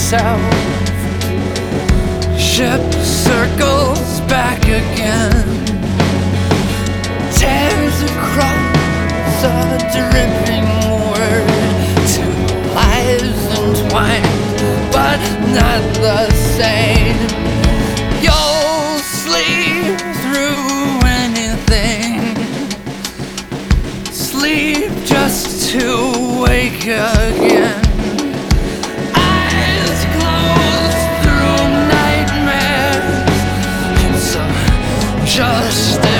south. Ship circles back again, tears across a dripping word. Two lives entwined, but not the same. You'll sleep through anything, sleep just to wake again. Eyes closed through nightmares. It's just a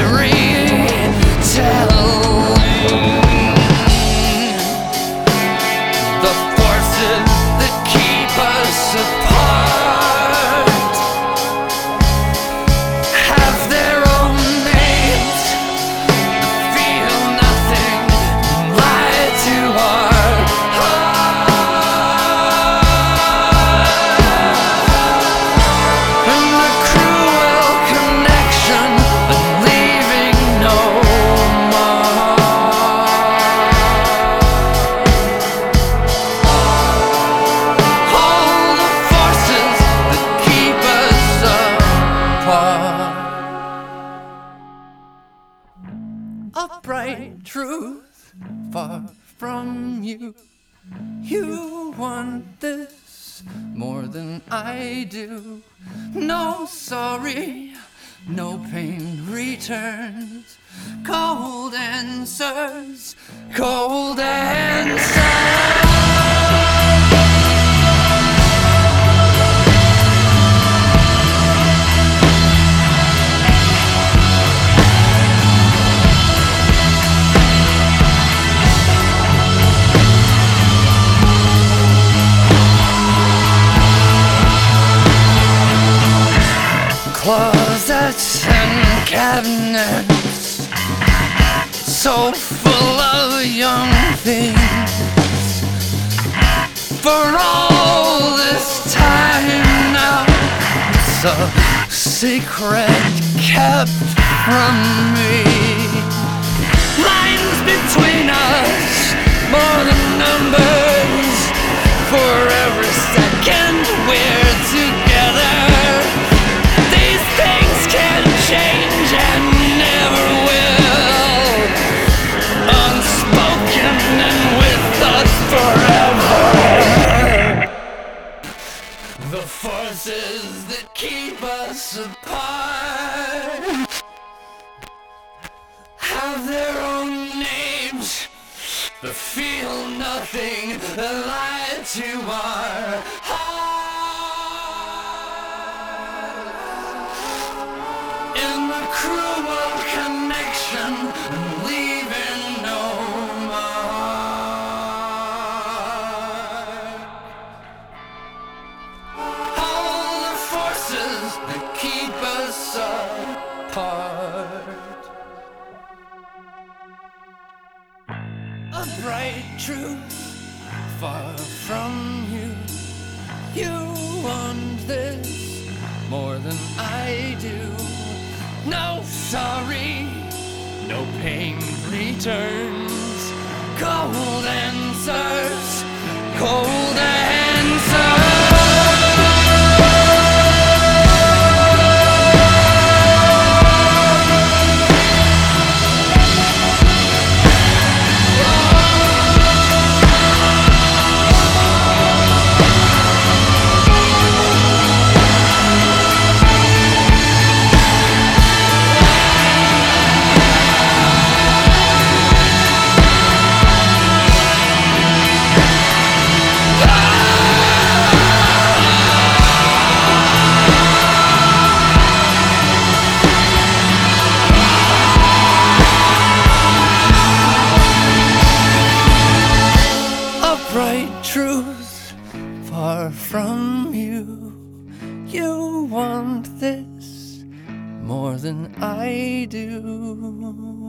retelling. The forces that keep us apart have their own names that feel nothing and lie to our heart. And the cruel connection of leaving no more. All the forces that keep us apart. A bright truth far from you. You want this more than I do. No sorry, no pain returns. Cold answers, cold answers. Closets and cabinets so full of young things. For all this time now, it's a secret kept from me. Lines between us, more than numbers. For every second we're together, these things can change and never will. Unspoken and with us forever. The forces that keep us apart have their own names, but feel nothing, lie to our heart. In the cruel connection, leaving no mark. All the forces that keep us apart. A bright truth far from you. You want this more than I do. No sorry, no pain returns. Cold answers, cold answers. Bright truth far from you. You want this more than I do.